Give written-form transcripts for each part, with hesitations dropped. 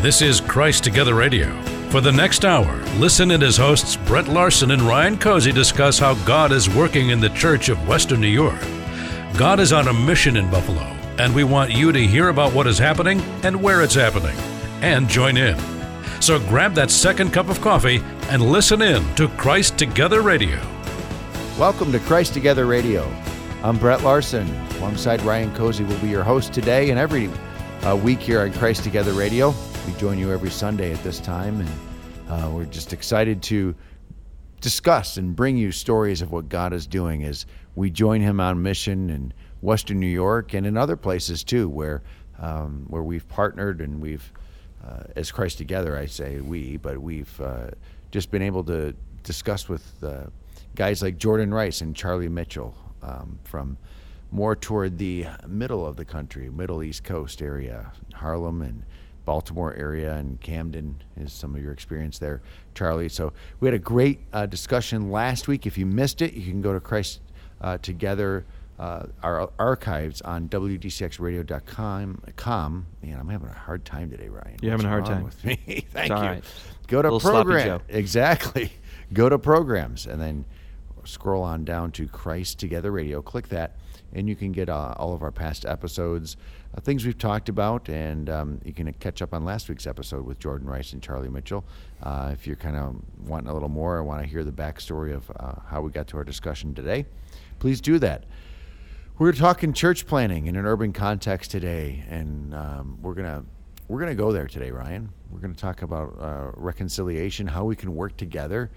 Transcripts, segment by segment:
This is Christ Together Radio. For the next hour, listen in as hosts Brett Larson and Ryan Cozy discuss how God is working in the Church of Western New York. God is on a mission in Buffalo, and we want you to hear about what is happening and where it's happening, and join in. So grab that second cup of coffee and listen in to Christ Together Radio. Welcome to Christ Together Radio. I'm Brett Larson. Alongside Ryan Cozy will be your host today and every week here on Christ Together Radio. We join you every Sunday at this time, and we're just excited to discuss and bring you stories of what God is doing as we join Him on mission in Western New York and in other places too, where we've partnered and we've, as Christ Together, I say we, but we've just been able to discuss with guys like Jordan Rice and Charlie Mitchell from more toward the middle of the country, Middle East Coast area, Harlem and Baltimore area, and Camden is some of your experience there, Charlie. So we had a great discussion last week. If you missed it, you can go to Christ Together, our archives on WDCXradio.com. Man, I'm having a hard time today, Ryan. You're having a hard time with me. Thank you. Right. Go to program. Exactly. Go to programs and then scroll on down to Christ Together Radio. Click that, and you can get all of our past episodes, things we've talked about, and you can catch up on last week's episode with Jordan Rice and Charlie Mitchell. If you're kind of wanting a little more or want to hear the backstory of how we got to our discussion today, please do that. We're talking church planning in an urban context today, and we're gonna go there today, Ryan. We're gonna talk about reconciliation, how we can work together,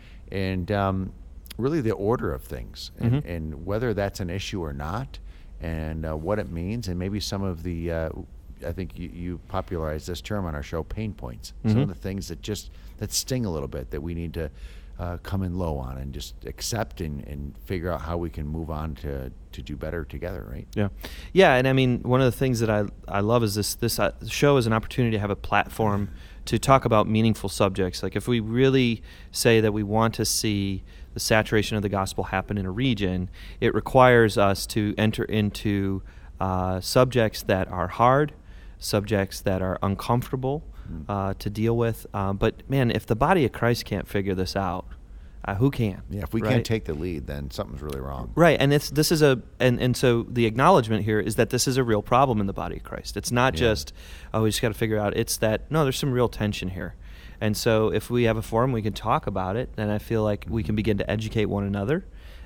and really the order of things, and whether that's an issue or not, and what it means, and maybe some of the, I think you popularized this term on our show, pain points. Some of the things that sting a little bit that we need to come in low on and just accept and figure out how we can move on to do better together, right? Yeah, and I mean, one of the things that I love is this show is an opportunity to have a platform to talk about meaningful subjects. Like if we really say that we want to see the saturation of the gospel happen in a region, it requires us to enter into subjects that are hard, subjects that are uncomfortable to deal with. But man, if the body of Christ can't figure this out, who can? Yeah, if we can't take the lead, then something's really wrong. Right, and this is and so the acknowledgement here is that this is a real problem in the body of Christ. It's not just, we just got to figure out. It's that, no, there's some real tension here. And so if we have a forum, we can talk about it, then I feel like we can begin to educate one another,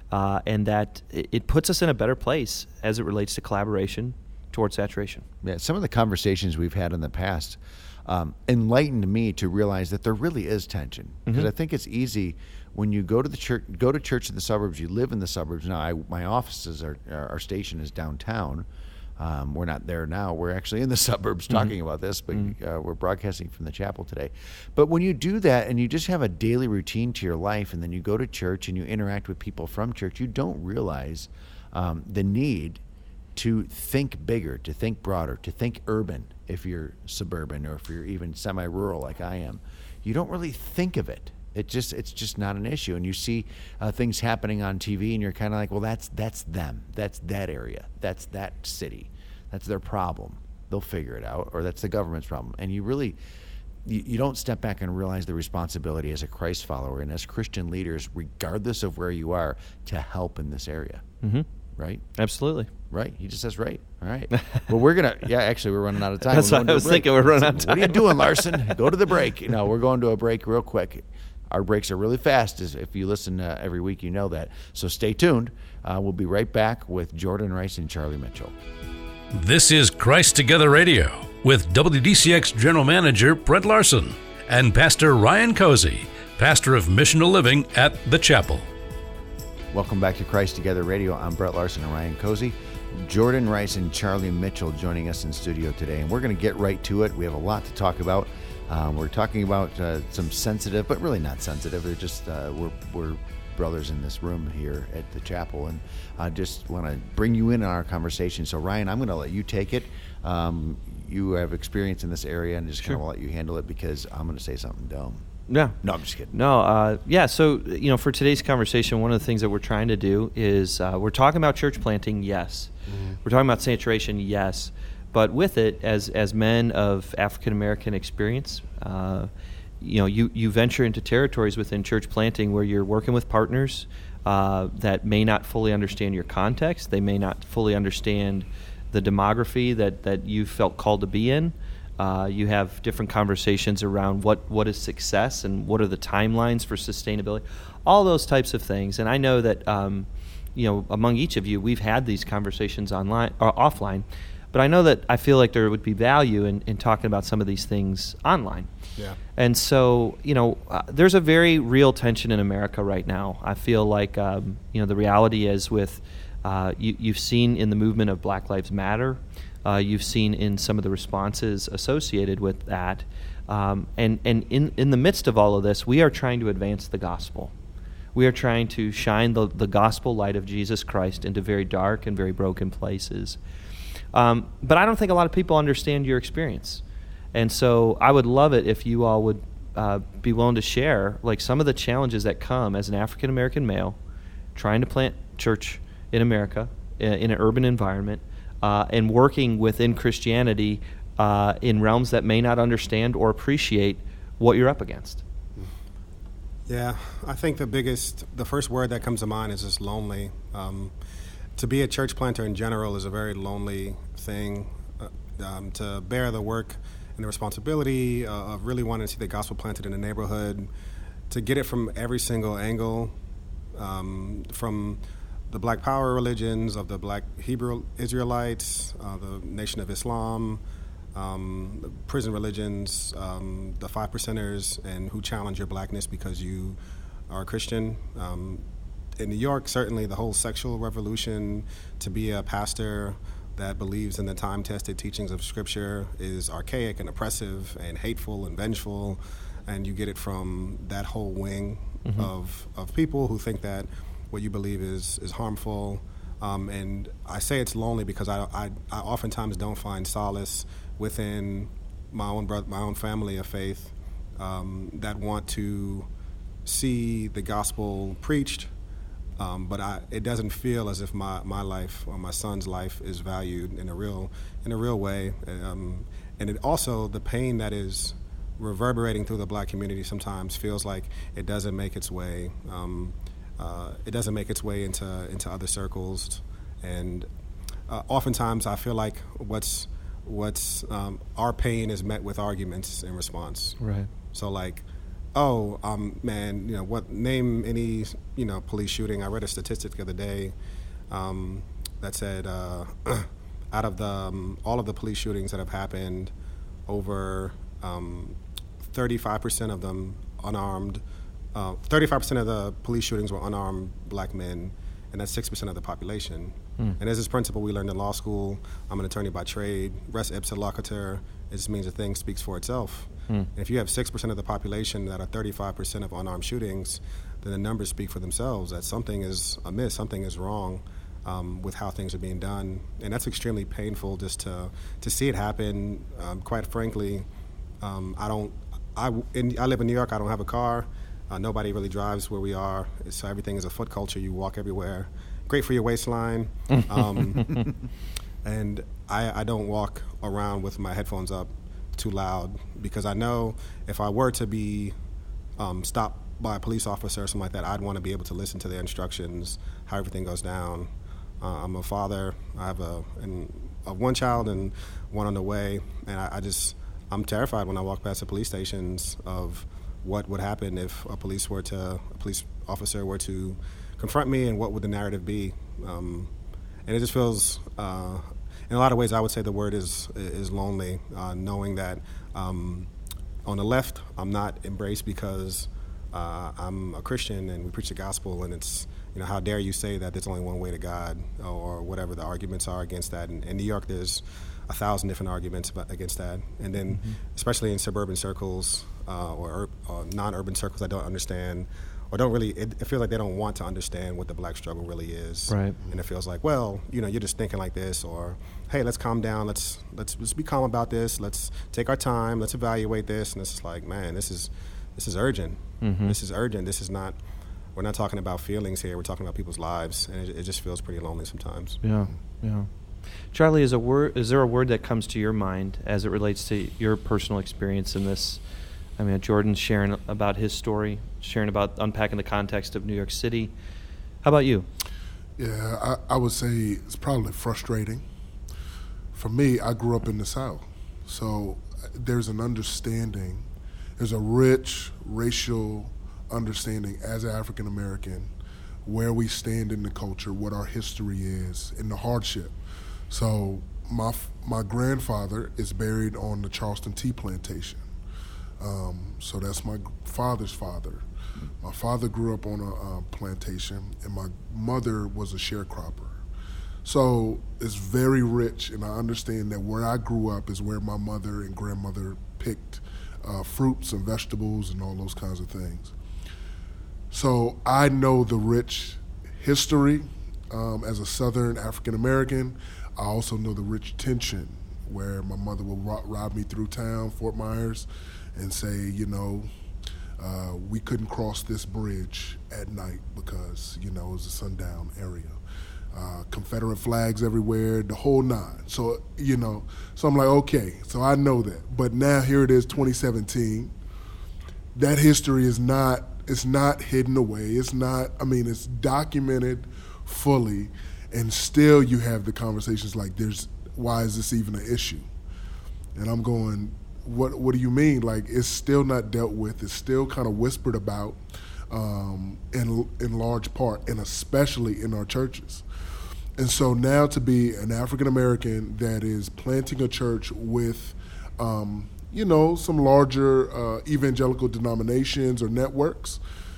and that it puts us in a better place as it relates to collaboration towards saturation. Yeah, some of the conversations we've had in the past enlightened me to realize that there really is tension. Because I think it's easy when you go to church in the suburbs, you live in the suburbs. Now, my offices our station is downtown. We're not there now. We're actually in the suburbs talking about this, but we're broadcasting from the chapel today. But when you do that and you just have a daily routine to your life, and then you go to church and you interact with people from church, you don't realize the need to think bigger, to think broader, to think urban if you're suburban or if you're even semi-rural like I am. You don't really think of it. It's just not an issue. And you see things happening on TV, and you're kind of like, well, that's them. That's that area. That's that city. That's their problem. They'll figure it out. Or that's the government's problem. And you don't step back and realize the responsibility as a Christ follower and as Christian leaders, regardless of where you are, to help in this area. Right? Absolutely. Right. He just says, right. All right. Well, we're running out of time. That's what I was thinking. We're running out of time. What are you doing, Larson? Go to the break. No, we're going to a break real quick. Our breaks are really fast. If you listen every week, you know that. So stay tuned. We'll be right back with Jordan Rice and Charlie Mitchell. This is Christ Together Radio with WDCX General Manager Brett Larson and Pastor Ryan Cozy, pastor of Missional Living at The Chapel. Welcome back to Christ Together Radio. I'm Brett Larson and Ryan Cozy. Jordan Rice and Charlie Mitchell joining us in studio today, and we're going to get right to it. We have a lot to talk about. We're talking about some sensitive, but really not sensitive. They're just we're brothers in this room here at the chapel, and I just want to bring you in on our conversation. So Ryan, I'm going to let you take it. You have experience in this area, and just kind of let you handle it because I'm going to say something dumb. No, I'm just kidding. No, so for today's conversation, one of the things that we're trying to do is we're talking about church planting, yes. We're talking about saturation, yes. But with it, as men of African American experience, you venture into territories within church planting where you're working with partners that may not fully understand your context. They may not fully understand the demography that you felt called to be in. You have different conversations around what is success and what are the timelines for sustainability, all those types of things. And I know that among each of you, we've had these conversations online or offline. But I know that I feel like there would be value in talking about some of these things online. Yeah. And so, there's a very real tension in America right now. I feel like, the reality is with, you've seen in the movement of Black Lives Matter, you've seen in some of the responses associated with that. And in the midst of all of this, we are trying to advance the gospel. We are trying to shine the gospel light of Jesus Christ into very dark and very broken places. But I don't think a lot of people understand your experience. And so I would love it if you all would be willing to share like some of the challenges that come as an African American male trying to plant church in America in an urban environment and working within Christianity in realms that may not understand or appreciate what you're up against. Yeah, I think the first word that comes to mind is just lonely. To be a church planter in general is a very lonely thing. To bear the work and the responsibility of really wanting to see the gospel planted in the neighborhood, to get it from every single angle, from the Black Power religions of the Black Hebrew Israelites, the Nation of Islam, the prison religions, the 5%ers, and who challenge your blackness because you are a Christian. In New York, certainly the whole sexual revolution, to be a pastor that believes in the time-tested teachings of Scripture is archaic and oppressive and hateful and vengeful, and you get it from that whole wing of people who think that what you believe is harmful. And I say it's lonely because I oftentimes don't find solace within my own family of faith that want to see the gospel preached. But it doesn't feel as if my life or my son's life is valued in a real way. And it also, the pain that is reverberating through the Black community sometimes feels like it doesn't make its way. It doesn't make its way into other circles. And oftentimes I feel like what's our pain is met with arguments in response. Right. So like, man, name any, police shooting. I read a statistic the other day that said out of all of the police shootings that have happened, over 35% of them unarmed, 35% of the police shootings were unarmed Black men, and that's 6% of the population. And there's this principle we learned in law school. I'm an attorney by trade. Res ipsa loquitur. It just means a thing speaks for itself. And if you have 6% of the population that are 35% of unarmed shootings, then the numbers speak for themselves, that something is amiss, something is wrong with how things are being done. And that's extremely painful just to see it happen. Quite frankly, I live in New York. I don't have a car. Nobody really drives where we are. So everything is a foot culture. You walk everywhere. Great for your waistline. And I don't walk around with my headphones up too loud, because I know if I were to be stopped by a police officer or something like that, I'd want to be able to listen to their instructions, how everything goes down. I'm a father. I have one child and one on the way, and I'm terrified when I walk past the police stations of what would happen if a police officer were to confront me, and what would the narrative be. And it just feels, in a lot of ways, I would say the word is lonely, knowing that on the left, I'm not embraced because I'm a Christian and we preach the gospel, and it's, how dare you say that there's only one way to God, or whatever the arguments are against that. And in New York, there's 1,000 different arguments against that. And then, especially in suburban circles or non-urban circles, I don't understand, or don't really, it feels like they don't want to understand what the Black struggle really is. Right. And it feels like, well, you're just thinking like this, or, hey, let's calm down, let's be calm about this, let's take our time, let's evaluate this. And it's like, man, this is urgent. This is urgent. This is not, we're not talking about feelings here, we're talking about people's lives, and it just feels pretty lonely sometimes. Yeah. Charlie, is there a word that comes to your mind as it relates to your personal experience in this? I mean, Jordan's sharing about his story, sharing about unpacking the context of New York City. How about you? Yeah, I would say it's probably frustrating. For me, I grew up in the South, so there's an understanding, there's a rich racial understanding as an African American, where we stand in the culture, what our history is, and the hardship. So my grandfather is buried on the Charleston Tea Plantation. So that's my father's father. My father grew up on a plantation, and my mother was a sharecropper. So it's very rich, and I understand that where I grew up is where my mother and grandmother picked fruits and vegetables and all those kinds of things. So I know the rich history as a Southern African American. I also know the rich tension where my mother will ride me through town, Fort Myers, and say, we couldn't cross this bridge at night because, it was a sundown area. Confederate flags everywhere, the whole nine. So, so I'm like, okay, so I know that. But now here it is, 2017. That history is it's not hidden away. It's documented fully, and still you have the conversations like, why is this even an issue? And I'm going, what do you mean? Like, it's still not dealt with. It's still kind of whispered about in large part, and especially in our churches. And so now to be an African American that is planting a church with, some larger evangelical denominations or networks,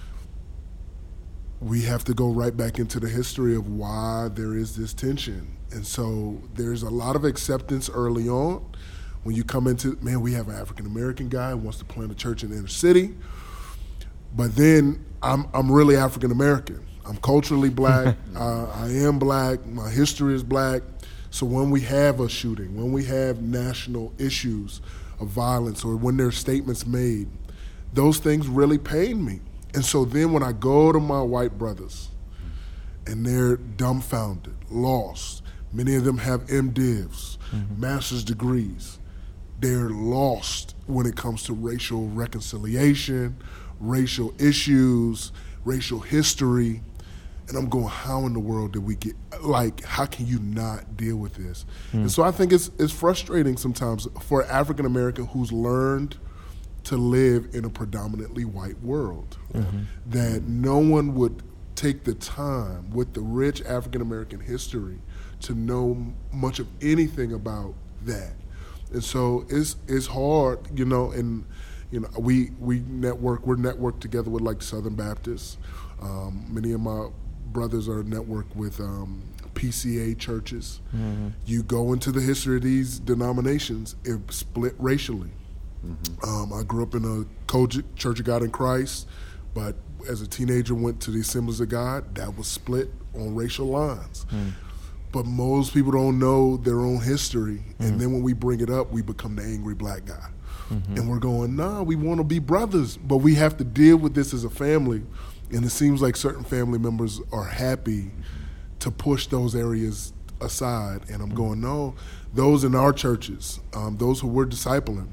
we have to go right back into the history of why there is this tension. And so there's a lot of acceptance early on. When you come into, we have an African American guy who wants to plant a church in the inner city, but then I'm really African American. I'm culturally black. I am black. My history is black. So when we have a shooting, when we have national issues of violence, or when there are statements made, those things really pain me. And so then when I go to my white brothers and they're dumbfounded, lost, many of them have MDivs, master's degrees, they're lost when it comes to racial reconciliation, racial issues, racial history. And I'm going, how in the world did we get, how can you not deal with this? And so I think it's frustrating sometimes for an African American who's learned to live in a predominantly white world, that no one would take the time with the rich African American history to know much of anything about that. And so it's hard, and we're networked together with like Southern Baptists. Many of my brothers are networked with PCA churches. You go into the history of these denominations, it's split racially. I grew up in a Church of God in Christ, but as a teenager went to the Assemblies of God, that was split on racial lines. But most people don't know their own history, and then when we bring it up, we become the angry black guy. And we're going, nah, we want to be brothers, but we have to deal with this as a family. And it seems like certain family members are happy to push those areas aside. And I'm going, no, those in our churches, those who we're discipling,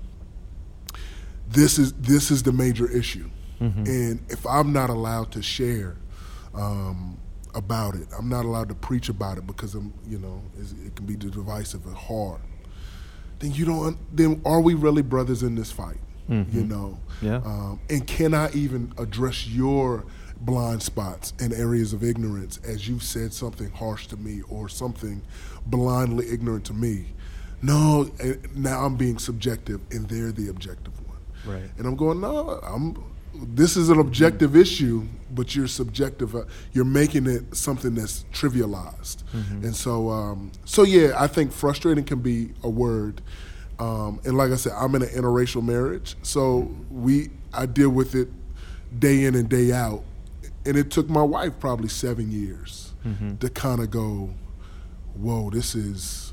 this is the major issue. And if I'm not allowed to share about it, I'm not allowed to preach about it because it can be divisive and hard, then are we really brothers in this fight? Yeah. And can I even address your blind spots and areas of ignorance as you've said something harsh to me or something blindly ignorant to me? No, now I'm being subjective and they're the objective one. Right. And I'm going, no, this is an objective issue, but you're subjective. You're making it something that's trivialized. And so yeah, I think frustrating can be a word. And like I said, I'm in an interracial marriage, so I deal with it day in and day out. And it took my wife probably 7 years to kind of go, whoa, this is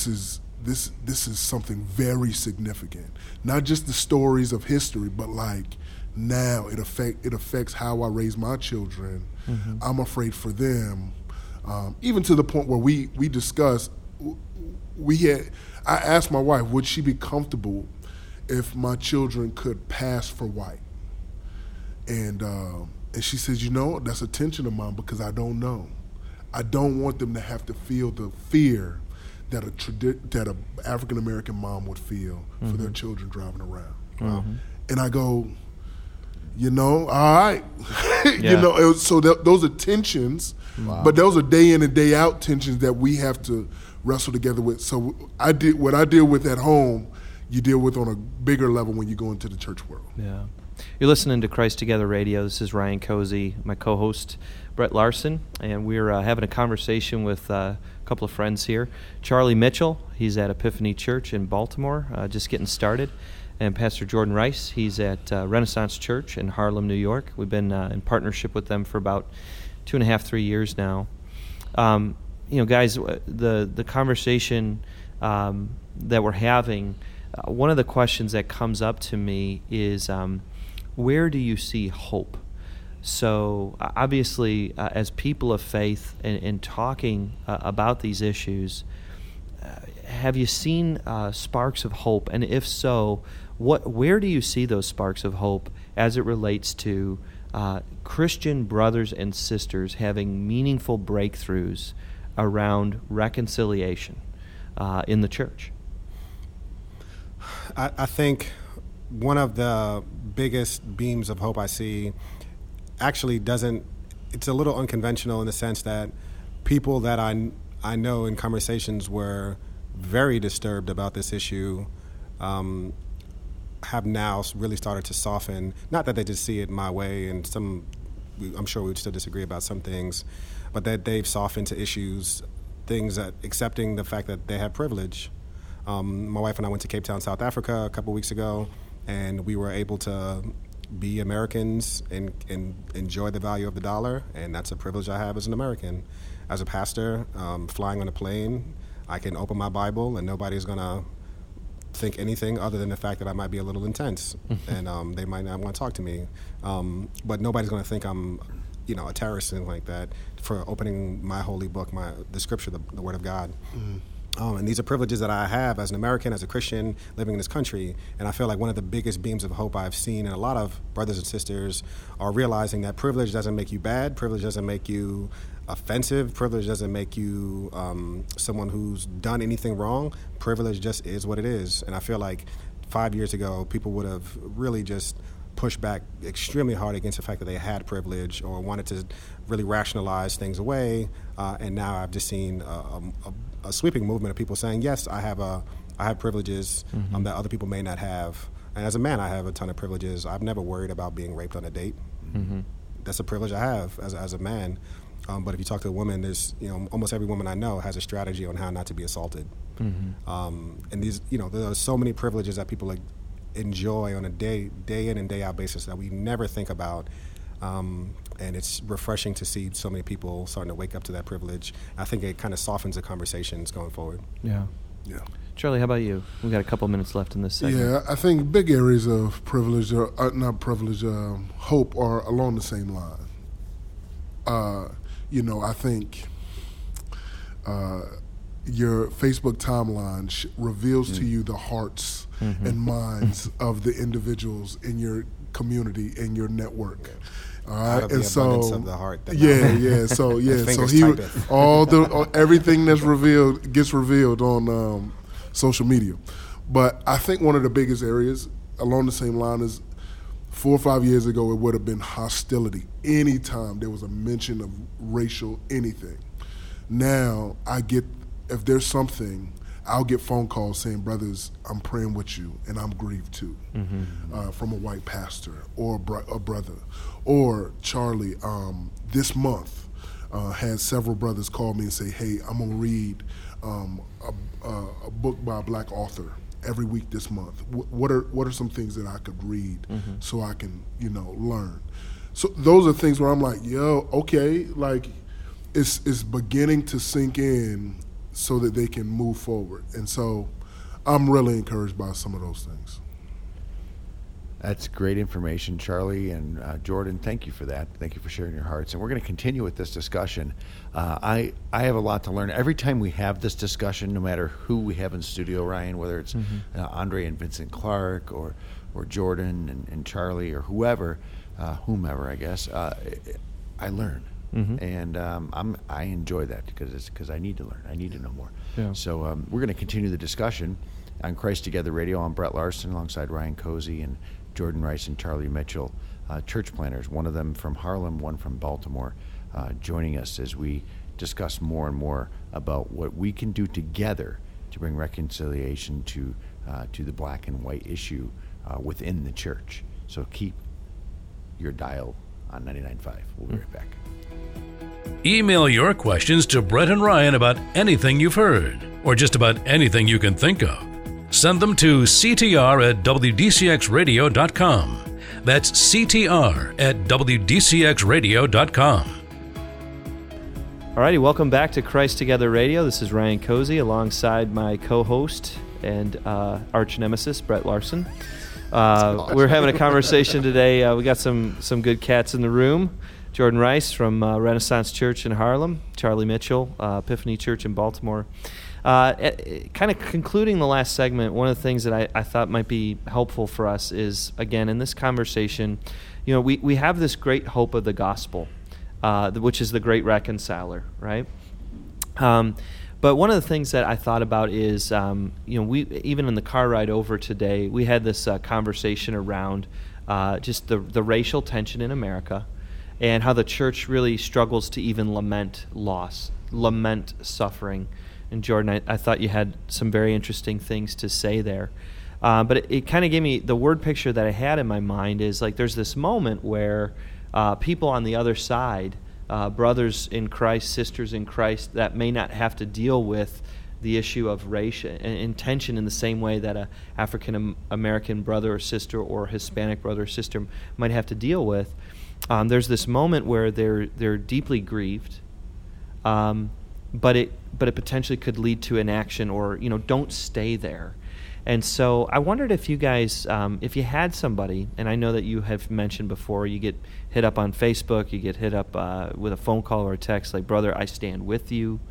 something very significant. Not just the stories of history, but now it affects how I raise my children. I'm afraid for them, even to the point where we discuss, I asked my wife, would she be comfortable if my children could pass for white? And she says, that's a tension of mine because I don't know. I don't want them to have to feel the fear that a African American mom would feel for their children driving around. Mm-hmm. And I go, all right. Yeah. So those are tensions, but those are day in and day out tensions that we have to wrestle together with. So what I deal with at home, you deal with on a bigger level when you go into the church world. Yeah. You're listening to Christ Together Radio. This is Ryan Cozy, my co-host, Brett Larson, and we're having a conversation with a couple of friends here. Charlie Mitchell, he's at Epiphany Church in Baltimore, just getting started. And Pastor Jordan Rice, he's at Renaissance Church in Harlem, New York. We've been in partnership with them for about 2.5, 3 years now. Guys, the conversation that we're having, one of the questions that comes up to me is, where do you see hope? So obviously, as people of faith and talking about these issues, have you seen sparks of hope? And if so, where do you see those sparks of hope as it relates to Christian brothers and sisters having meaningful breakthroughs around reconciliation in the church? I think one of the biggest beams of hope I see actually it's a little unconventional in the sense that people that I know in conversations were very disturbed about this issue have now really started to soften. Not that they just see it my way, and I'm sure we would still disagree about some things, but that they've softened to issues, things that accepting the fact that they have privilege. My wife and I went to Cape Town, South Africa a couple weeks ago, and we were able to be Americans and enjoy the value of the dollar, and that's a privilege I have as an American. As a pastor, flying on a plane, I can open my Bible and nobody's going to think anything other than the fact that I might be a little intense, and they might not want to talk to me. But nobody's going to think I'm, a terrorist and like that for opening my holy book, the Scripture, the Word of God. Mm-hmm. And these are privileges that I have as an American, as a Christian, living in this country. And I feel like one of the biggest beams of hope I've seen in a lot of brothers and sisters are realizing that privilege doesn't make you bad, privilege doesn't make you offensive, privilege doesn't make you someone who's done anything wrong. Privilege just is what it is. And I feel like 5 years ago, people would have really just pushed back extremely hard against the fact that they had privilege or wanted to really rationalize things away. And now I've just seen a sweeping movement of people saying, yes, I have privileges that other people may not have. And as a man, I have a ton of privileges. I've never worried about being raped on a date. Mm-hmm. That's a privilege I have as a man. But if you talk to a woman, there's almost every woman I know has a strategy on how not to be assaulted. Mm-hmm. And these there are so many privileges that people enjoy on a day in and day out basis that we never think about. And it's refreshing to see so many people starting to wake up to that privilege. I think it kind of softens the conversations going forward. Yeah. Charlie, how about you? We've got a couple minutes left in this segment. Yeah, I think big areas of privilege, hope are along the same line. I think your Facebook timeline reveals to you the hearts and minds of the individuals in your community, in your network. All right, out of and the so abundance of the heart. So everything that's revealed gets revealed on social media. But I think one of the biggest areas along the same line is 4 or 5 years ago, it would have been hostility. Anytime there was a mention of racial anything. Now if there's something, I'll get phone calls saying, brothers, I'm praying with you, and I'm grieved too, from a white pastor or a brother. Or Charlie, this month, had several brothers call me and say, hey, I'm going to read a book by a black author every week this month. What are some things that I could read so I can, learn? So those are things where I'm like, okay, like it's beginning to sink in so that they can move forward. And so I'm really encouraged by some of those things. That's great information, Charlie and Jordan. Thank you for that. Thank you for sharing your hearts. And we're going to continue with this discussion. I have a lot to learn every time we have this discussion, no matter who we have in studio, Ryan, whether it's Andre and Vincent Clark or Jordan and Charlie or whomever, I guess. I learn. And I enjoy that because I need to learn. I need to know more. Yeah. So we're going to continue the discussion on Christ Together Radio. I'm Brett Larson alongside Ryan Cozy and Jordan Rice and Charlie Mitchell, church planters, one of them from Harlem, one from Baltimore, joining us as we discuss more and more about what we can do together to bring reconciliation to the black and white issue within the church. So keep your dial on 99.5. We'll be right back. Email your questions to Brett and Ryan about anything you've heard, or just about anything you can think of. Send them to ctr@wdcxradio.com. That's ctr@wdcxradio.com. All righty, welcome back to Christ Together Radio. This is Ryan Cozy alongside my co-host and arch nemesis, Brett Larson. We're having a conversation today. We got some good cats in the room. Jordan Rice from Renaissance Church in Harlem, Charlie Mitchell, Epiphany Church in Baltimore. Kind of concluding the last segment, one of the things that I thought might be helpful for us is, again, in this conversation, we have this great hope of the gospel, which is the great reconciler, right? But one of the things that I thought about is, we even in the car ride over today, we had this conversation around just the racial tension in America and how the church really struggles to even lament loss, lament suffering. And Jordan, I thought you had some very interesting things to say there. But it kind of gave me, the word picture that I had in my mind is like there's this moment where people on the other side, brothers in Christ, sisters in Christ, that may not have to deal with the issue of race and tension in the same way that a African American brother or sister or Hispanic brother or sister might have to deal with. There's this moment where they're deeply grieved, but it potentially could lead to inaction or don't stay there. And so I wondered if you guys, if you had somebody, and I know that you have mentioned before, you get hit up on Facebook, you get hit up with a phone call or a text like, brother, I stand with you.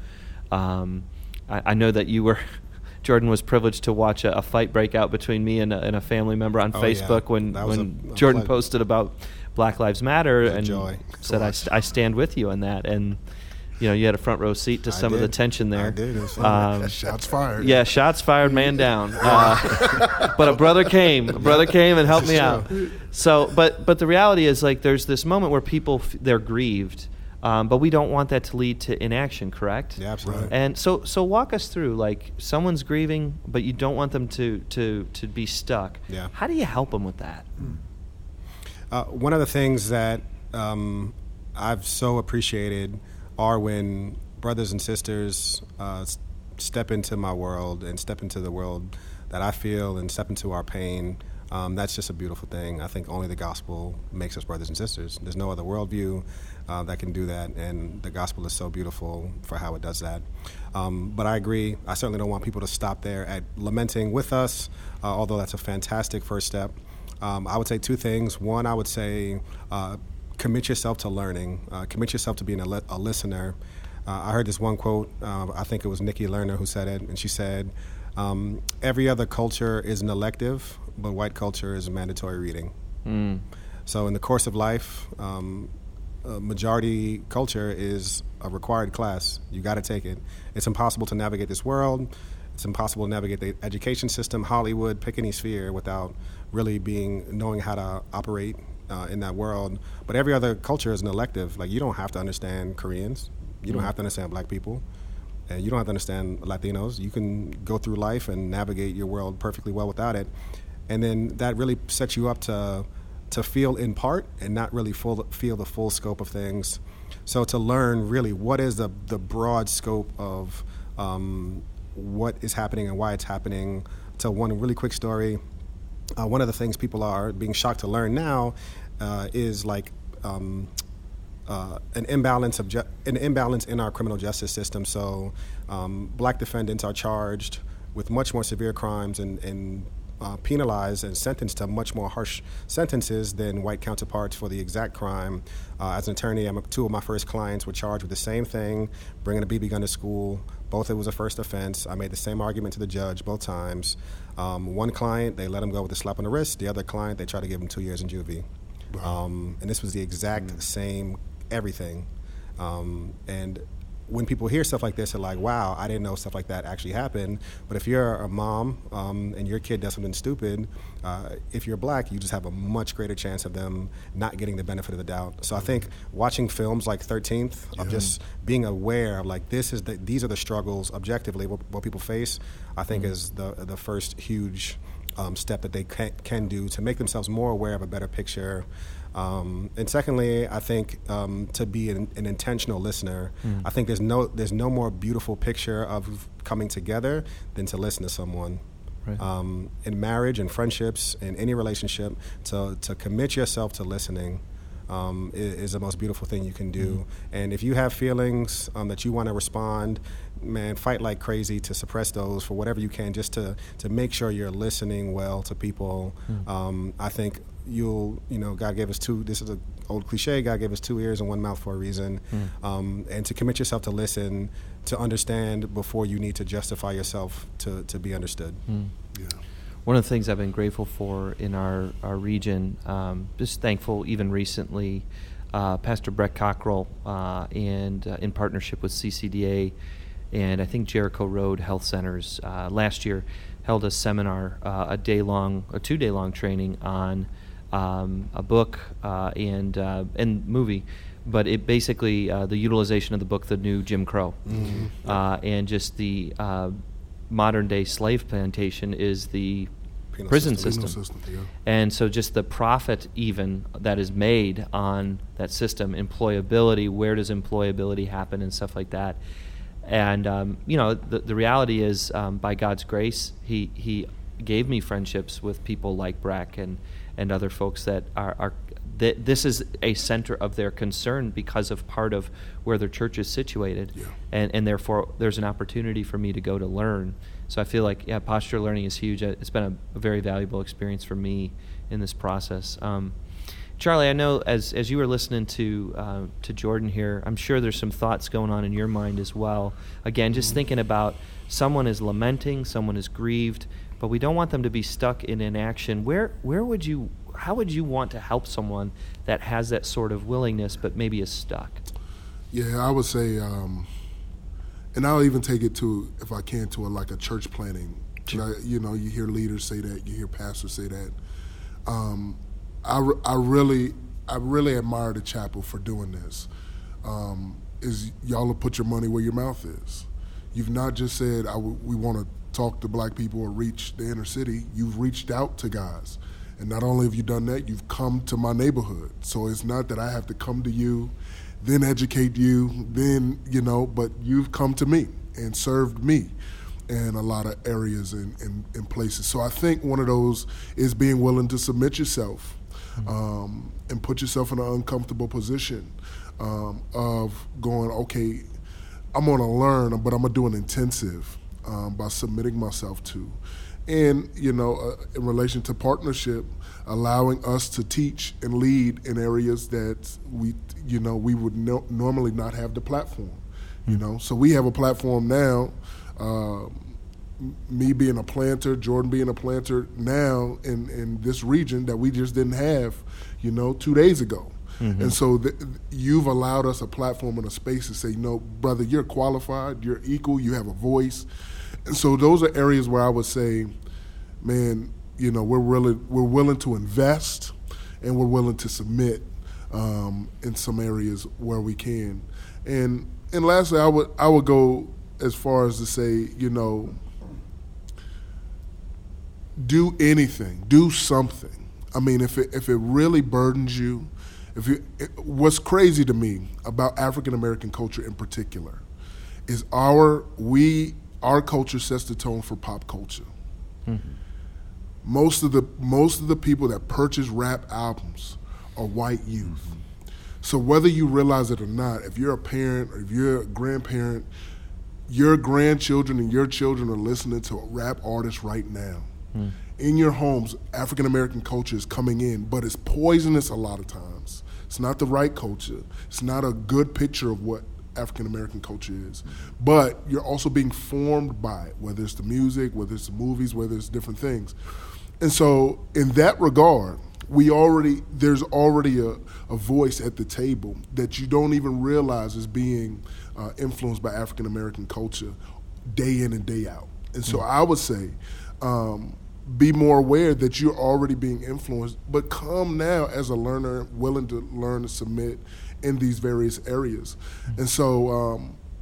I know that Jordan was privileged to watch a fight break out between me and a family member on Facebook when Jordan posted about Black Lives Matter and said, I stand with you on that. And you had a front row seat to some of the tension there. I did. Shots fired. Yeah, shots fired, man down. But a brother came and helped me out. So, but the reality is, like, there's this moment where people they're grieved, but we don't want that to lead to inaction. Correct? Yeah, absolutely. And so walk us through, like, someone's grieving, but you don't want them to be stuck. Yeah. How do you help them with that? One of the things that I've so appreciated are when brothers and sisters step into my world and step into the world that I feel and step into our pain. That's just a beautiful thing. I think only the gospel makes us brothers and sisters. There's no other worldview that can do that, and the gospel is so beautiful for how it does that. But I agree. I certainly don't want people to stop there at lamenting with us, although that's a fantastic first step. I would say two things. One, I would say commit yourself to learning. Commit yourself to being a listener. I heard this one quote. I think it was Nikki Lerner who said it, and she said, every other culture is an elective, but white culture is a mandatory reading. So in the course of life, majority culture is a required class. You got to take it. It's impossible to navigate this world. It's impossible to navigate the education system, Hollywood, pick any sphere, without really knowing how to operate in that world. But every other culture is an elective. Like, you don't have to understand Koreans. You don't have to understand black people. And you don't have to understand Latinos. You can go through life and navigate your world perfectly well without it. And then that really sets you up to feel in part and not really feel the full scope of things. So to learn really what is the broad scope of what is happening and why it's happening. Tell one really quick story. One of the things people are being shocked to learn now is like an imbalance in our criminal justice system. So black defendants are charged with much more severe crimes and penalized and sentenced to much more harsh sentences than white counterparts for the exact crime. As an attorney, two of my first clients were charged with the same thing, bringing a BB gun to school. Both, it was a first offense. I made the same argument to the judge both times. One client, they let him go with a slap on the wrist. The other client, they tried to give him 2 years in juvie. Wow. And this was the exact same everything. And when people hear stuff like this, they're like, wow, I didn't know stuff like that actually happened. But if you're a mom and your kid does something stupid, if you're black, you just have a much greater chance of them not getting the benefit of the doubt. So I think watching films like 13th, of just being aware of like these are the struggles objectively, what people face, I think is the first huge step that they can do to make themselves more aware of a better picture. And secondly, I think to be an intentional listener. I think there's no more beautiful picture of coming together than to listen to someone. Right. In marriage and friendships, in any relationship, to commit yourself to listening is the most beautiful thing you can do. And if you have feelings that you want to respond, man, fight like crazy to suppress those for whatever you can, just to make sure you're listening well to people. I think God gave us this is an old cliche, God gave us 2 ears and 1 mouth for a reason. And to commit yourself to listen, to understand before you need to justify yourself to be understood. Yeah. One of the things I've been grateful for in our region, just thankful even recently, Pastor Brett Cockrell and in partnership with CCDA and I think Jericho Road Health Centers last year held a seminar, a 2-day long training on a book and movie, but it basically the utilization of the book, The New Jim Crow, and just the modern day slave plantation is the prison system. Yeah. And so just the profit even that is made on that system, employability, where does employability happen and stuff like that. And the reality is, by God's grace, He gave me friendships with people like Breck and other folks that are this is a center of their concern because of part of where their church is situated, and therefore there's an opportunity for me to go to learn. So I feel like posture learning is huge. It's been a very valuable experience for me in this process. Charlie, I know as you were listening to Jordan here, I'm sure there's some thoughts going on in your mind as well. Again, just thinking about someone is lamenting, someone is grieved, but we don't want them to be stuck in inaction. How would you want to help someone that has that sort of willingness but maybe is stuck? Yeah, I would say, and I'll even take it to, if I can, to a church planting. Sure. You hear leaders say that, you hear pastors say that. I really admire the chapel for doing this. Is y'all have put your money where your mouth is. You've not just said we want to talk to black people or reach the inner city. You've reached out to guys. And not only have you done that, you've come to my neighborhood. So it's not that I have to come to you, then educate you, then, but you've come to me and served me in a lot of areas and places. So I think one of those is being willing to submit yourself and put yourself in an uncomfortable position of going, okay, I'm going to learn, but I'm going to do an intensive by submitting myself to. And, in relation to partnership, allowing us to teach and lead in areas that we would normally not have the platform, So we have a platform now, me being a planter, Jordan being a planter now in this region that we just didn't have, 2 days ago. Mm-hmm. And so you've allowed us a platform and a space to say, brother, you're qualified, you're equal, you have a voice. And so those are areas where I would say, man, we're willing to invest and we're willing to submit in some areas where we can. And lastly, I would go as far as to say, do anything, do something. I mean, if it really burdens you, what's crazy to me about African American culture in particular is our culture sets the tone for pop culture. Mm-hmm. Most of the people that purchase rap albums are white youth. Mm-hmm. So whether you realize it or not, if you're a parent or if you're a grandparent, your grandchildren and your children are listening to rap artists right now. Mm. in your homes, African American culture is coming in, but it's poisonous a lot of times. It's not the right culture. It's not a good picture of what African American culture is. But you're also being formed by it, whether it's the music, whether it's the movies, whether it's different things. And so in that regard, there's already a voice at the table that you don't even realize is being influenced by African American culture day in and day out. And so I would say, be more aware that you're already being influenced, but come now as a learner, willing to learn and submit in these various areas. And so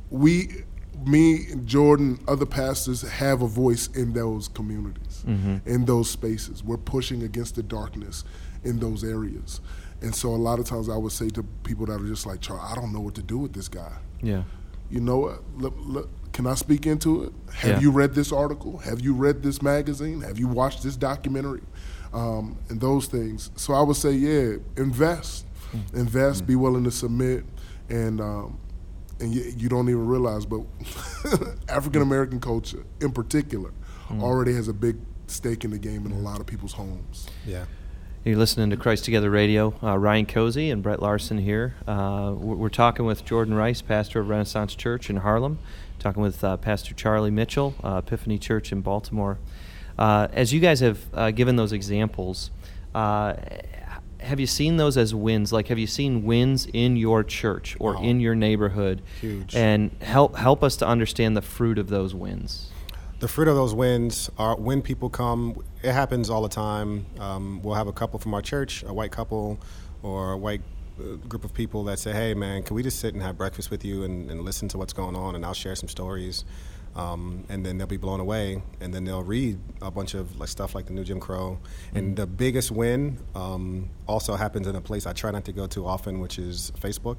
me, Jordan, other pastors have a voice in those communities, in those spaces. We're pushing against the darkness in those areas. And so a lot of times I would say to people that are just like, Charles, I don't know what to do with this guy. Yeah. You know what? Look, can I speak into it? Have you read this article? Have you read this magazine? Have you watched this documentary? And those things. So I would say, invest. Invest, be willing to submit, and you don't even realize, but African American culture in particular already has a big stake in the game in a lot of people's homes. Yeah. You're listening to Christ Together Radio. Ryan Cozy and Brett Larson here. We're talking with Jordan Rice, pastor of Renaissance Church in Harlem, talking with Pastor Charlie Mitchell, Epiphany Church in Baltimore. As you guys have given those examples, have you seen those as wins? Like, have you seen wins in your church or in your neighborhood? Huge. And help us to understand the fruit of those wins. The fruit of those wins are when people come. It happens all the time. We'll have a couple from our church, a white couple or a white group of people that say, hey, man, can we just sit and have breakfast with you and listen to what's going on, and I'll share some stories. And then they'll be blown away, and then they'll read a bunch of stuff like the New Jim Crow. And the biggest win also happens in a place I try not to go to often, which is Facebook.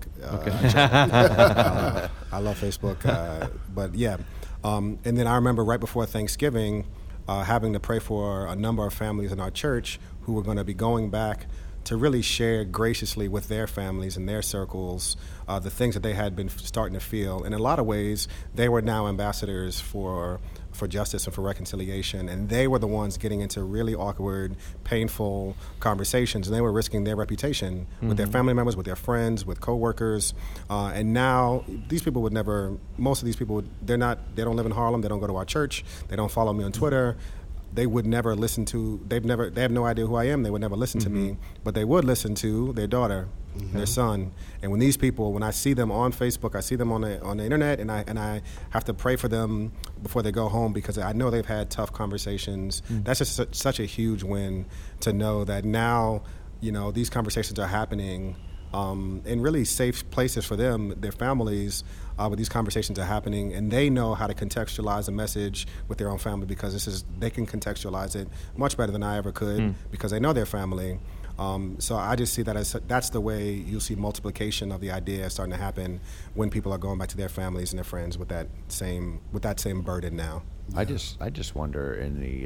I love Facebook, but yeah. And then I remember right before Thanksgiving having to pray for a number of families in our church who were going to be going back to really share graciously with their families and their circles the things that they had been starting to feel. And in a lot of ways, they were now ambassadors for justice and for reconciliation, and they were the ones getting into really awkward, painful conversations, and they were risking their reputation with their family members, with their friends, with coworkers. And now these people would never, most of these people, they don't live in Harlem, they don't go to our church, they don't follow me on Twitter. They would never listen to, they have no idea who I am, they would never listen to me, but they would listen to their daughter, their son. And when these people, when I see them on Facebook, I see them on the internet, and I have to pray for them before they go home because I know they've had tough conversations. That's just such a huge win to know that now, these conversations are happening in really safe places for them, their families, where these conversations are happening, and they know how to contextualize a message with their own family because they can contextualize it much better than I ever could because they know their family. So I just see that as that's the way you'll see multiplication of the idea starting to happen when people are going back to their families and their friends with that same burden now. I just wonder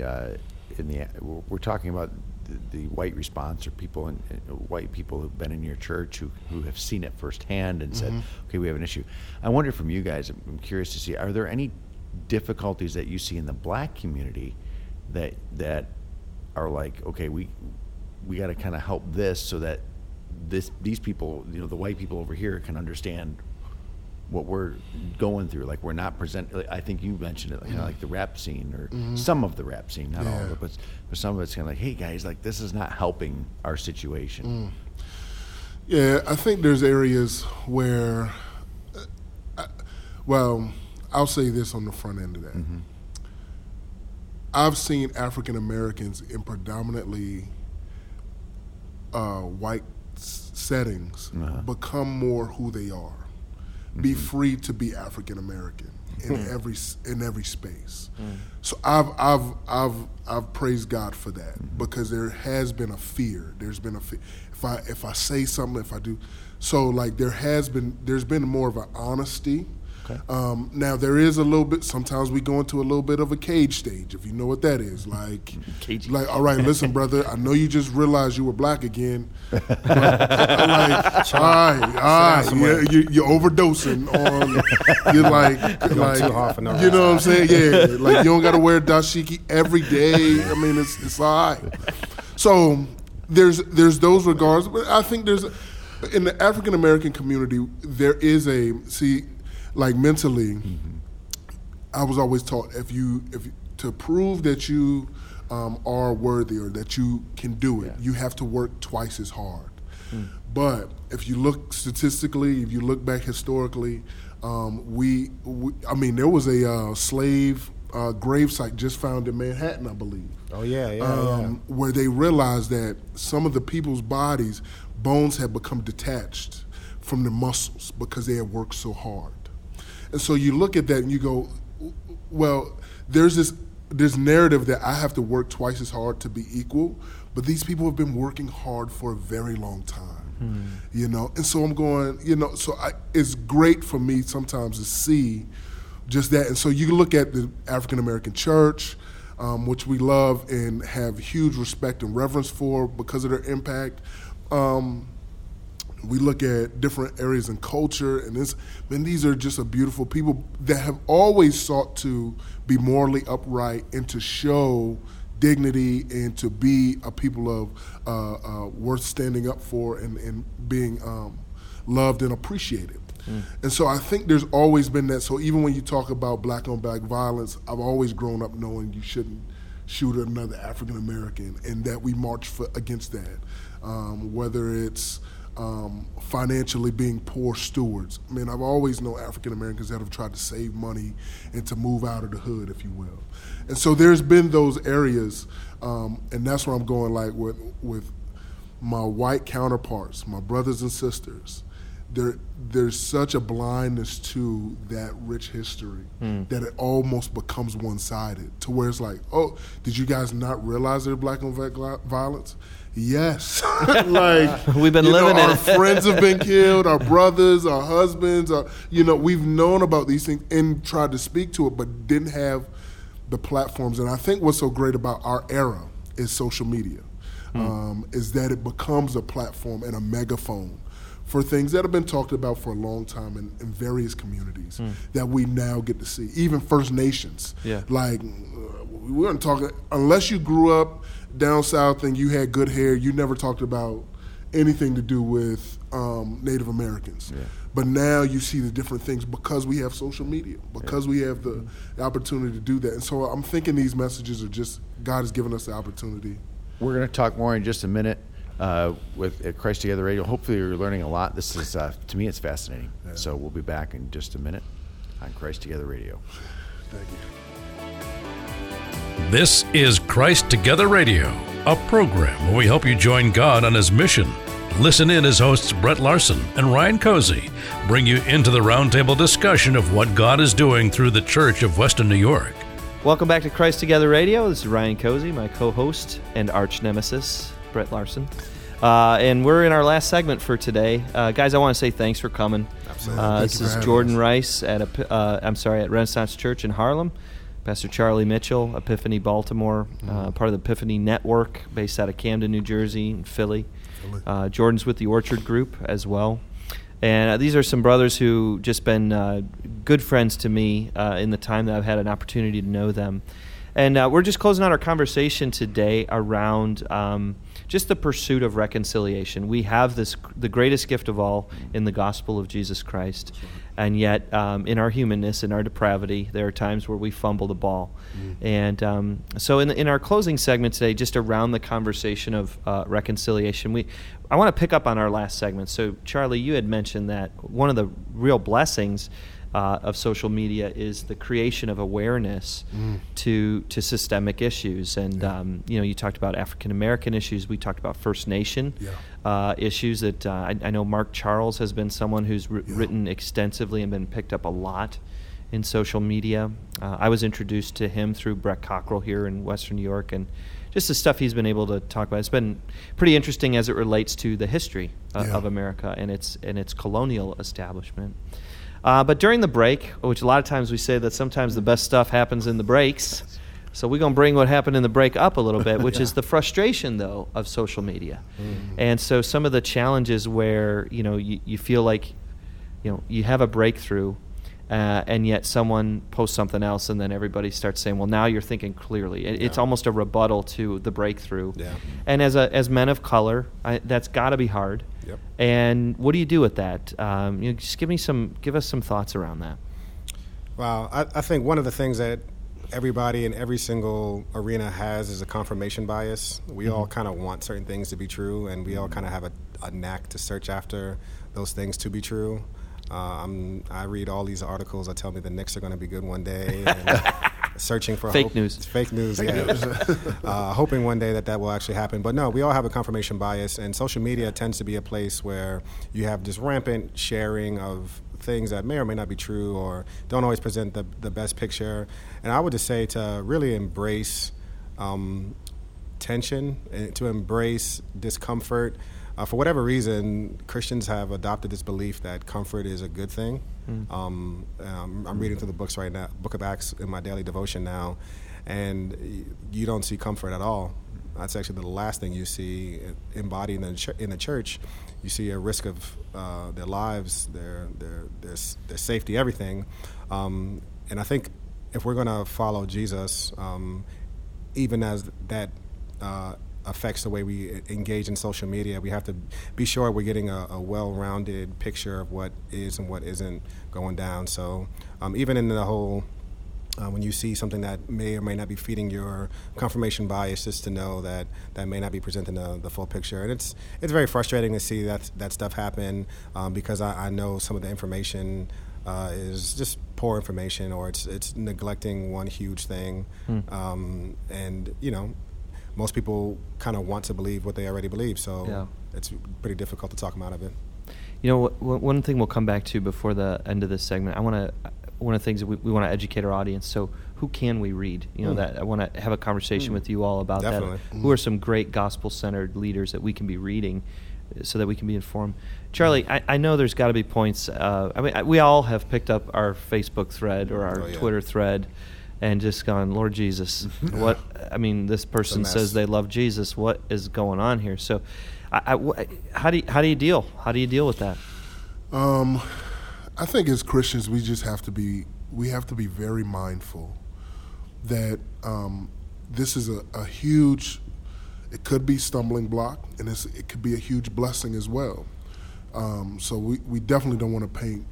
we're talking about the white response, or white people who've been in your church who have seen it firsthand and said, okay, we have an issue. I wonder from you guys, I'm curious to see, are there any difficulties that you see in the black community that are like, okay, we got to kind of help this so that these people, the white people over here can understand what we're going through. Like, we're not I think you mentioned it, like the rap scene, or some of the rap scene, not all of it, but some of it's kind of like, hey guys, like, this is not helping our situation. Yeah, I think there's areas where, I'll say this on the front end of that. I've seen African Americans in predominantly white settings become more who they are. Be free to be African American in every space. So I've praised God for that because there has been a fear. There's been a fear. If I say something, if I do, so like there's been more of an honesty Okay. Now there is a little bit. Sometimes we go into a little bit of a cage stage, if you know what that is. Like, Cagey. like, all right, listen, brother. I know you just realized you were black again. But, like, all right, you're overdosing on. You're like too hard for no you know what I'm saying? Yeah, like you don't got to wear dashiki every day. I mean, it's all right. So there's those regards, but I think there's. In the African American community, there is like mentally, I was always taught if you to prove that you are worthy or that you can do it, you have to work twice as hard. But if you look statistically, if you look back historically, I mean, there was a slave gravesite just found in Manhattan, I believe. Oh yeah. Where they realized that some of the people's bodies, bones had become detached from their muscles because they had worked so hard. And so you look at that and you go, well, there's this narrative that I have to work twice as hard to be equal, but these people have been working hard for a very long time, you know? And so I'm going, you know, it's great for me sometimes to see just that. And so you look at the African American church, which we love and have huge respect and reverence for because of their impact. We look at different areas in culture, and these are just a beautiful people that have always sought to be morally upright and to show dignity and to be a people of worth standing up for and being loved and appreciated. And so I think there's always been that. So even when you talk about black-on-black violence, I've always grown up knowing you shouldn't shoot another African American, and that we march against that. Whether it's financially being poor stewards. I mean, I've always known African Americans that have tried to save money and to move out of the hood, if you will. And so there's been those areas, and that's where I'm going, like with my white counterparts, my brothers and sisters. There's such a blindness to that rich history that it almost becomes one-sided, to where it's like, oh, did you guys not realize there's black-on-black violence? Yes. Like, we've been living in it. Our friends have been killed, our brothers, our husbands, we've known about these things and tried to speak to it, but didn't have the platforms. And I think what's so great about our era is social media, is that it becomes a platform and a megaphone for things that have been talked about for a long time in various communities that we now get to see. Even First Nations. Yeah. Like, we weren't talking, unless you grew up down south and you had good hair, you never talked about anything to do with Native Americans. Yeah. But now you see the different things because we have social media, because we have the opportunity to do that. And so I'm thinking these messages are just, God has given us the opportunity. We're going to talk more in just a minute. With Christ Together Radio. Hopefully you're learning a lot. This is, to me, it's fascinating. Yeah. So we'll be back in just a minute on Christ Together Radio. Thank you. This is Christ Together Radio, a program where we help you join God on His mission. Listen in as hosts Brett Larson and Ryan Cozy bring you into the roundtable discussion of what God is doing through the Church of Western New York. Welcome back to Christ Together Radio. This is Ryan Cozy, my co-host and arch nemesis, Brett Larson. And we're in our last segment for today. Guys, I want to say thanks for coming. This is Jordan Rice at Renaissance Church in Harlem. Pastor Charlie Mitchell, Epiphany Baltimore, part of the Epiphany Network based out of Camden, New Jersey, and Philly. Jordan's with the Orchard Group as well. And these are some brothers who just been good friends to me in the time that I've had an opportunity to know them. And we're just closing out our conversation today around just the pursuit of reconciliation. We have the greatest gift of all in the gospel of Jesus Christ. And yet, in our humanness, in our depravity, there are times where we fumble the ball. And so in our closing segment today, just around the conversation of reconciliation, I want to pick up on our last segment. So, Charlie, you had mentioned that one of the real blessings of social media is the creation of awareness to systemic issues. And, you talked about African American issues. We talked about First Nation issues that I know Mark Charles has been someone who's written extensively and been picked up a lot in social media. I was introduced to him through Brett Cockrell here in Western New York, and just the stuff he's been able to talk about. It's been pretty interesting as it relates to the history of America and its colonial establishment. But during the break, which a lot of times we say that sometimes the best stuff happens in the breaks, so we're going to bring what happened in the break up a little bit, which is the frustration, though, of social media. Mm-hmm. And so some of the challenges where, you feel like, you have a breakthrough, and yet someone posts something else, and then everybody starts saying, well, now you're thinking clearly. It's almost a rebuttal to the breakthrough. Yeah. And as men of color, that's got to be hard. Yep. And what do you do with that? Just give us some thoughts around that. Well, I think one of the things that everybody in every single arena has is a confirmation bias. We all kind of want certain things to be true, and we all kind of have a knack to search after those things to be true. I read all these articles that tell me the Knicks are going to be good one day. And searching for fake news. Fake news, yeah. Hoping one day that will actually happen. But no, we all have a confirmation bias, and social media tends to be a place where you have this rampant sharing of things that may or may not be true or don't always present the best picture. And I would just say to really embrace tension, and to embrace discomfort. For whatever reason, Christians have adopted this belief that comfort is a good thing. I'm reading through the books right now, Book of Acts in my daily devotion now, and you don't see comfort at all. That's actually the last thing you see embodied in the church. You see a risk of their lives, their safety, everything. And I think if we're going to follow Jesus, even as that affects the way we engage in social media, we have to be sure we're getting a well-rounded picture of what is and what isn't going down. So even in the whole, when you see something that may or may not be feeding your confirmation bias, just to know that may not be presenting the full picture. And it's very frustrating to see that stuff happen because I know some of the information is just poor information, or it's neglecting one huge thing. And most people kind of want to believe what they already believe, so it's pretty difficult to talk them out of it. One thing we'll come back to before the end of this segment, one of the things that we want to educate our audience. So who can we read? That I want to have a conversation with you all about. Definitely. That. Who are some great gospel-centered leaders that we can be reading so that we can be informed? Charlie, I know there's got to be points. We all have picked up our Facebook thread or our Twitter thread and just gone, Lord Jesus, this person says they love Jesus. What is going on here? So, how do you deal? How do you deal with that? I think as Christians, we just have to be very mindful that this is a huge. It could be stumbling block, and it could be a huge blessing as well. So we definitely don't want to paint,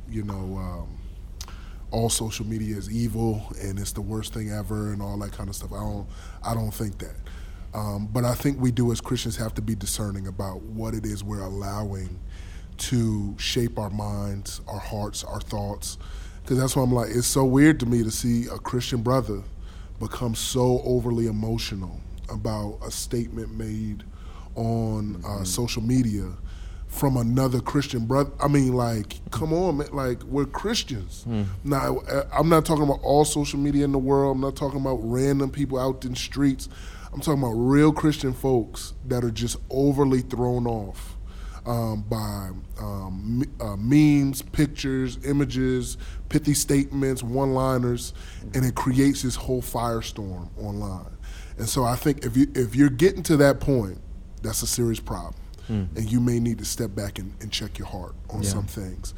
all social media is evil and it's the worst thing ever and all that kind of stuff. I don't think that. But I think we do as Christians have to be discerning about what it is we're allowing to shape our minds, our hearts, our thoughts. Because that's why I'm like, it's so weird to me to see a Christian brother become so overly emotional about a statement made on social media from another Christian brother. I mean, come on, man. We're Christians. Now, I'm not talking about all social media in the world. I'm not talking about random people out in the streets. I'm talking about real Christian folks that are just overly thrown off by memes, pictures, images, pithy statements, one-liners, and it creates this whole firestorm online. And so I think if you're getting to that point, that's a serious problem. And you may need to step back and check your heart on some things.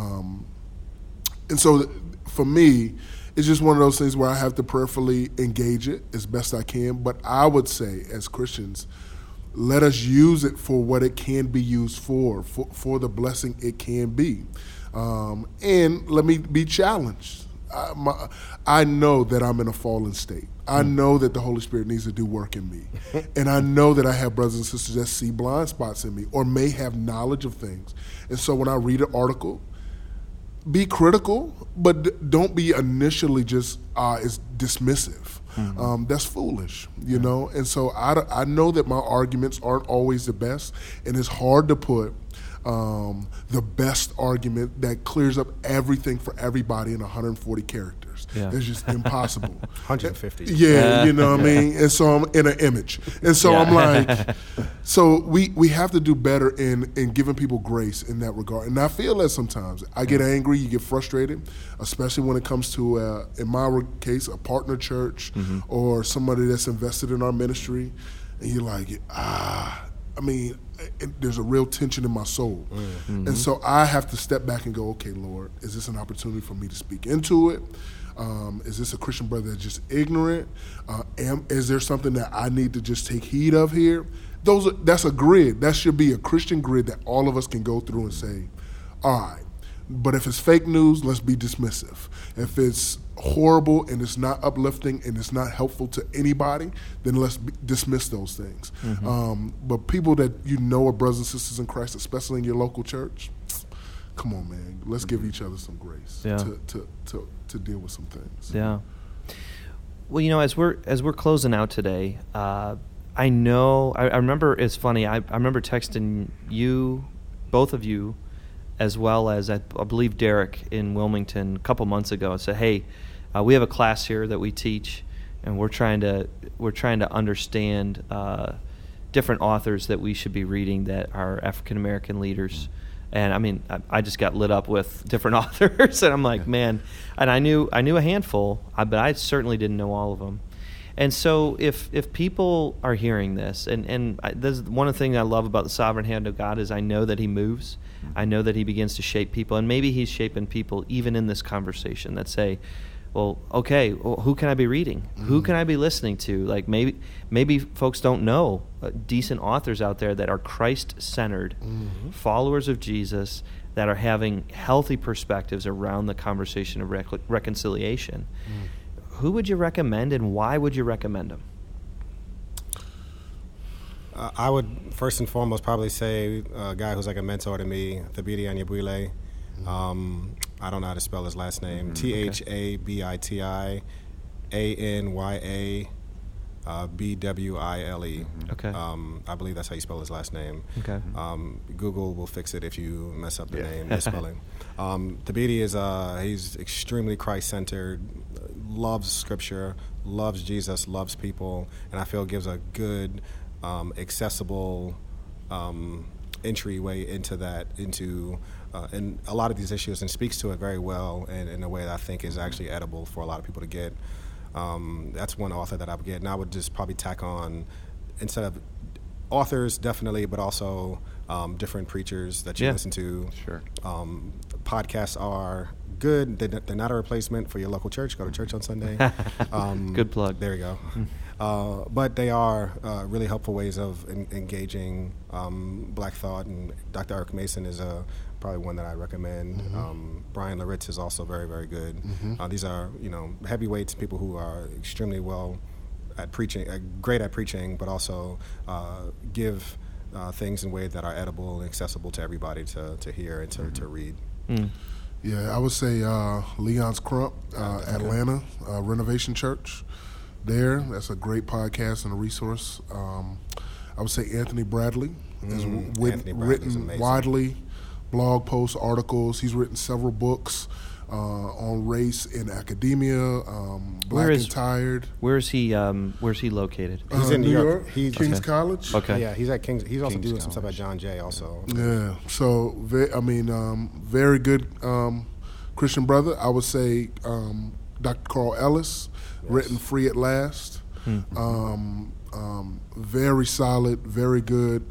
And so for me, it's just one of those things where I have to prayerfully engage it as best I can. But I would say, as Christians, let us use it for what it can be used for the blessing it can be. And let me be challenged. I know that I'm in a fallen state. I know that the Holy Spirit needs to do work in me. And I know that I have brothers and sisters that see blind spots in me or may have knowledge of things. And so when I read an article, be critical, but don't be initially just is dismissive. That's foolish, you know? And so I know that my arguments aren't always the best, and it's hard to put the best argument that clears up everything for everybody in 140 characters. Yeah. It's just impossible. 150. Yeah, you know what I mean? And so I'm in an image. And so I'm like, so we have to do better in giving people grace in that regard. And I feel that sometimes. I get angry, you get frustrated, especially when it comes to, in my case, a partner church or somebody that's invested in our ministry. And you're like, there's a real tension in my soul. And so I have to step back and go, okay, Lord, is this an opportunity for me to speak into it? Is this a Christian brother that's just ignorant? Is there something that I need to just take heed of here? That's a grid. That should be a Christian grid that all of us can go through and say, all right, but if it's fake news, let's be dismissive. If it's horrible and it's not uplifting and it's not helpful to anybody, then let's dismiss those things. But people that you know are brothers and sisters in Christ, especially in your local church, come on, man, let's give each other some grace to deal with some things. Yeah. Well, you know, as we're closing out today, I remember, it's funny, I remember texting you, both of you, as well as I believe Derek in Wilmington a couple months ago, and said, "Hey, we have a class here that we teach, and we're trying to understand different authors that we should be reading that are African American leaders." And I mean, I just got lit up with different authors, and I'm like, man. And I knew a handful, but I certainly didn't know all of them. And so, if people are hearing this, and this is one of the things I love about the sovereign hand of God is I know that He moves, I know that He begins to shape people, and maybe He's shaping people even in this conversation that say, well, okay, who can I be reading? Who can I be listening to? Like maybe folks don't know decent authors out there that are Christ-centered, followers of Jesus, that are having healthy perspectives around the conversation of reconciliation. Who would you recommend, and why would you recommend them? I would first and foremost probably say a guy who's like a mentor to me, Thabiti Anyabwile. I don't know how to spell his last name. THABITI ANYABWILE. Okay. I believe that's how you spell his last name. Okay. Google will fix it if you mess up the name, the spelling. Thabiti is he's extremely Christ-centered, loves Scripture, loves Jesus, loves people, and I feel gives a good, accessible entryway into and a lot of these issues, and speaks to it very well and in a way that I think is actually edible for a lot of people to get. That's one author that I would get, and I would just probably tack on, instead of authors, definitely, but also different preachers that you listen to. Sure. Podcasts are good. They're not a replacement for your local church. Go to church on Sunday. Good plug. There you go. But they are really helpful ways of engaging Black thought, and Dr. Eric Mason is probably one that I recommend. Brian Laritz is also very, very good. These are, heavyweights, people who are extremely well at preaching, great at preaching, but also give things in ways that are edible and accessible to everybody to hear and to read. Yeah, I would say Leon's Crump, Atlanta, Renovation Church. That's a great podcast and a resource. I would say Anthony Bradley has written widely, blog posts, articles. He's written several books on race in academia. Black and Tired. Where's he located? He's in New York. He's King's College. Okay. Yeah, he's at King's. He's also doing some stuff at John Jay also. Yeah. So very good Christian brother. I would say Dr. Carl Ellis, written Free at Last. Very solid, very good.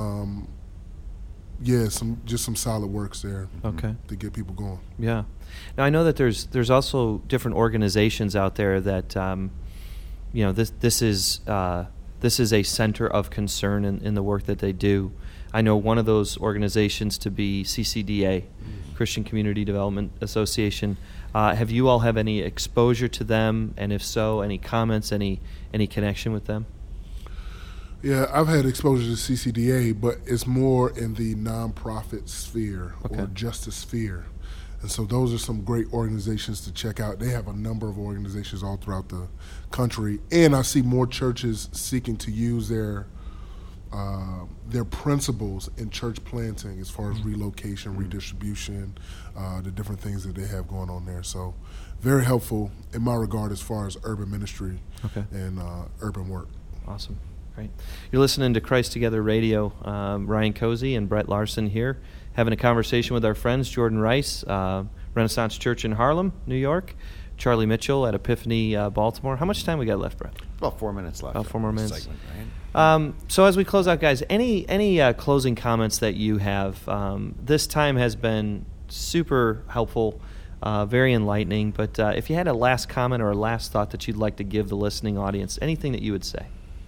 Some solid works there. Okay. To get people going. Yeah. Now I know that there's also different organizations out there that this is a center of concern in the work that they do. I know one of those organizations to be CCDA, Christian Community Development Association. Have you all have any exposure to them, and if so, any comments, any connection with them? Yeah, I've had exposure to CCDA, but it's more in the nonprofit sphere or justice sphere. And so those are some great organizations to check out. They have a number of organizations all throughout the country. And I see more churches seeking to use their principles in church planting as far as relocation, redistribution, the different things that they have going on there. So very helpful in my regard as far as urban ministry and urban work. Awesome. Great. You're listening to Christ Together Radio. Ryan Cozy and Brett Larson here, having a conversation with our friends, Jordan Rice, Renaissance Church in Harlem, New York, Charlie Mitchell at Epiphany, Baltimore. How much time we got left, Brett? About 4 minutes left. About 4 more minutes. Segment, right? So as we close out, guys, any closing comments that you have? This time has been super helpful, very enlightening. But if you had a last comment or a last thought that you'd like to give the listening audience, anything that you would say?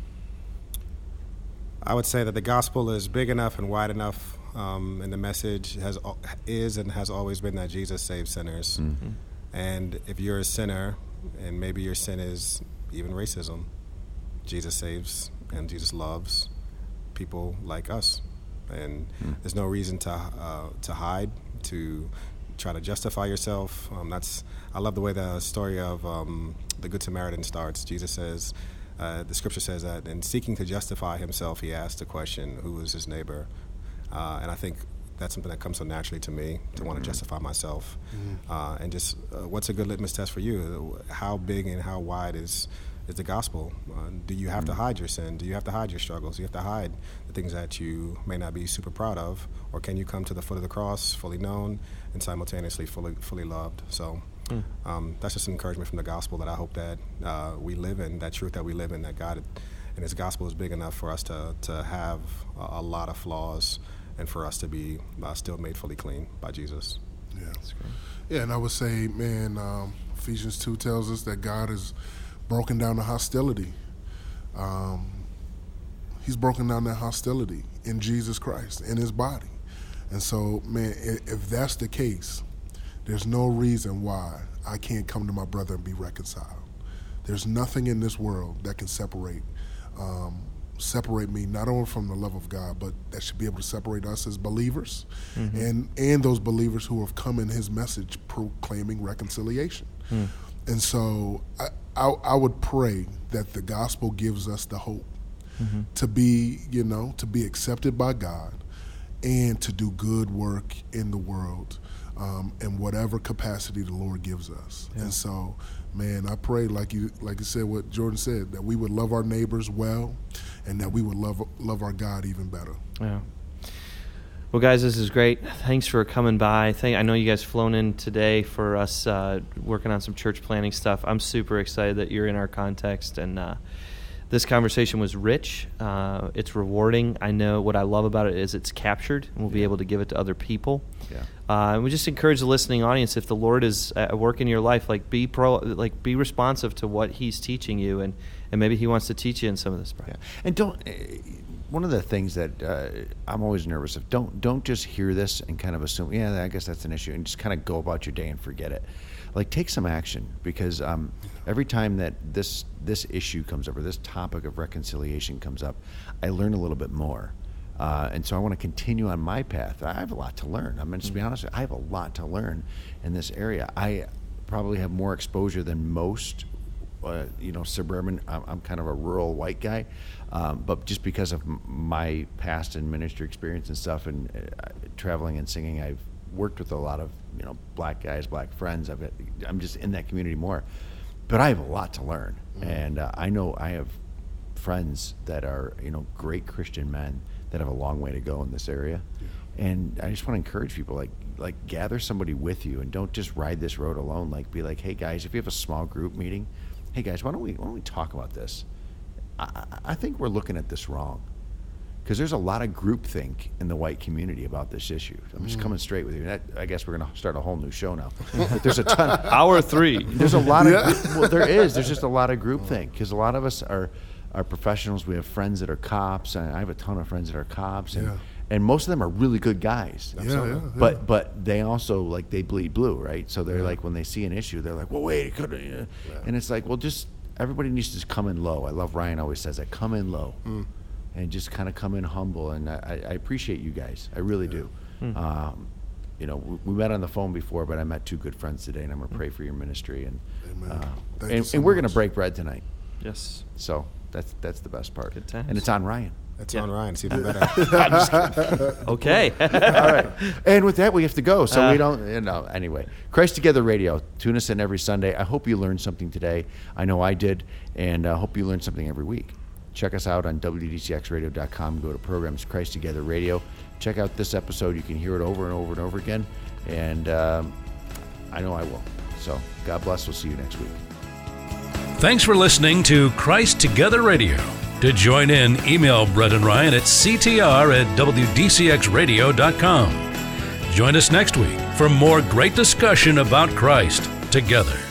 I would say that the gospel is big enough and wide enough, and the message is and has always been that Jesus saves sinners. Mm-hmm. And if you're a sinner, and maybe your sin is even racism, Jesus saves and Jesus loves people like us. And there's no reason to hide, to try to justify yourself. I love the way the story of the Good Samaritan starts. Jesus says, the scripture says that in seeking to justify himself, he asked the question, who is his neighbor? And I think that's something that comes so naturally to me, to want to justify myself. And just what's a good litmus test for you? How big and how wide is the gospel? Do you have to hide your sin? Do you have to hide your struggles? Do you have to hide the things that you may not be super proud of? Or can you come to the foot of the cross fully known and simultaneously fully loved? So that's just an encouragement from the gospel that I hope that we live in, that truth that we live in, that God and his gospel is big enough for us to have a lot of flaws and for us to be still made fully clean by Jesus. Yeah, that's great. Yeah, and I would say, man, Ephesians 2 tells us that God has broken down the hostility. He's broken down that hostility in Jesus Christ, in his body. And so, man, if that's the case, there's no reason why I can't come to my brother and be reconciled. There's nothing in this world that can separate me not only from the love of God, but that should be able to separate us as believers and those believers who have come in his message proclaiming reconciliation. And so I would pray that the gospel gives us the hope to be, to be accepted by God and to do good work in the world in whatever capacity the Lord gives us. Yeah. And so, man, I pray, like you said, what Jordan said, that we would love our neighbors well and that we would love our God even better. Yeah. Well, guys, this is great. Thanks for coming by. I know you guys flown in today for us working on some church planning stuff. I'm super excited that you're in our context, and this conversation was rich. It's rewarding. I know what I love about it is it's captured, and we'll be able to give it to other people. Yeah. And we just encourage the listening audience, if the Lord is at work in your life, be responsive to what He's teaching you, and maybe He wants to teach you in some of this. Yeah. And don't. One of the things that I'm always nervous of, don't just hear this and kind of assume, yeah, I guess that's an issue, and just kind of go about your day and forget it. Take some action, because every time that this issue comes up, or this topic of reconciliation comes up, I learn a little bit more. And so I want to continue on my path. I have a lot to learn. I'm going to just be honest with you, I have a lot to learn in this area. I probably have more exposure than most, suburban. I'm kind of a rural white guy. But just because of my past and ministry experience and stuff, and traveling and singing, I've worked with a lot of black guys, black friends. I'm just in that community more, but I have a lot to learn, and I know I have friends that are great Christian men that have a long way to go in this area, and I just want to encourage people like gather somebody with you, and don't just ride this road alone. Be like, hey guys, if you have a small group meeting, hey guys, why don't we talk about this? I think we're looking at this wrong, because there's a lot of groupthink in the white community about this issue. I'm just coming straight with you. I guess we're going to start a whole new show now. But there's a ton. Hour 3. There's a lot of. Well, there's just a lot of groupthink, because a lot of us are professionals. We have friends that are cops, and I have a ton of friends that are cops, and most of them are really good guys. Yeah. But they also they bleed blue, right? So they're when they see an issue, they're like, well, wait, it couldn't. Yeah. And it's like, well, just everybody needs to just come in low. I love Ryan always says that, come in low. And just kind of come in humble, and I appreciate you guys. I really do. we met on the phone before, but I met two good friends today, and I'm going to pray for your ministry. And Amen. and we're going to break bread tonight. Yes. So that's the best part. Good times. And it's on Ryan. It's Yeah. on Ryan. It's even better. Okay. All right. And with that, we have to go. So we don't, anyway. Christ Together Radio. Tune us in every Sunday. I hope you learned something today. I know I did. And I hope you learn something every week. Check us out on WDCXradio.com. Go to programs Christ Together Radio. Check out this episode. You can hear it over and over and over again. And I know I will. So God bless. We'll see you next week. Thanks for listening to Christ Together Radio. To join in, email Brett and Ryan at ctr@wdcxradio.com. Join us next week for more great discussion about Christ together.